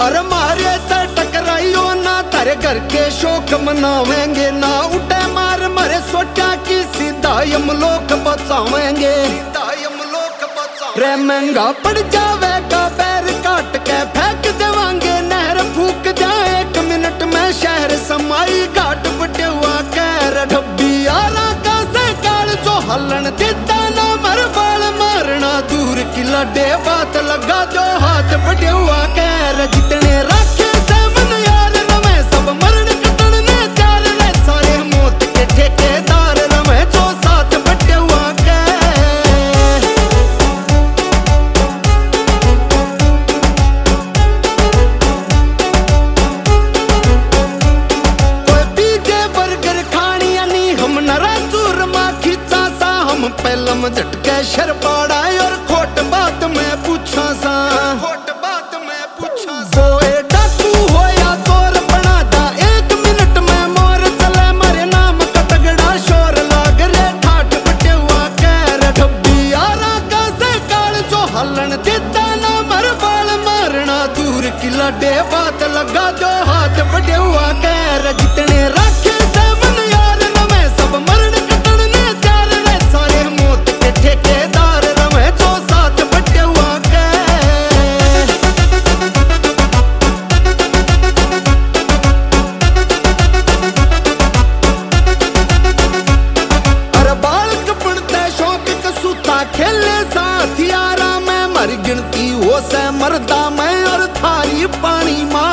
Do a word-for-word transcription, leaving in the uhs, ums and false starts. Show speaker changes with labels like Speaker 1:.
Speaker 1: अरे मारे ते टकराइयो ना, तारे घर के शोक मनावेंगे ना। उठे मार मरे सोचा की सीधा यमलोक बचावेंगे, सीधा यमलोक बचावेंगे। रे महंगा पड़ जावेगा पैर काट के फेंक देवांगे, नहर फूक जाए एक मिनट में शहर समाई। घाट बटे हुआ कैर ढब्बी आला का से काल जो हलन देता ना, मर बाल मारना दूर की लडे बात लगा जो हाथ बटे हुआ कैर। जितने रखे से मन यार रमे सब मरण कटन ने चार रे, सारे मौत के ठेकेदार रमे जो साथ बटे हुआ कैर। कोई पीजे बर्गर खानी यानी हम नरा चूरमा खींचा सा, हम पहलम झटके शर पाड़ा और खोट बात में पूछा सा, खोट बात में पूछा सा। सोए डाकू हो या चोर बना दा एक मिनट में मोर चले, मरे नाम का तगड़ा शोर लाग रे ठाठ बटे हुआ कैर। ढब्बी आरा का से काल जो हलन देता ना, मर बाल मारना दूर की लडे बात लगा जो हाथ बटे हुआ कैर। जितने रखे से मन यार रमे सब मरण कटन ने चार रे, सारे मौत के ठेकेदार रमे जो साथ बटे हुआ कैर। अरे बालक पड़ते शौक कसूता खेले साथ यारा में, मर गिनती हो से मरदा में और थारी पानी मार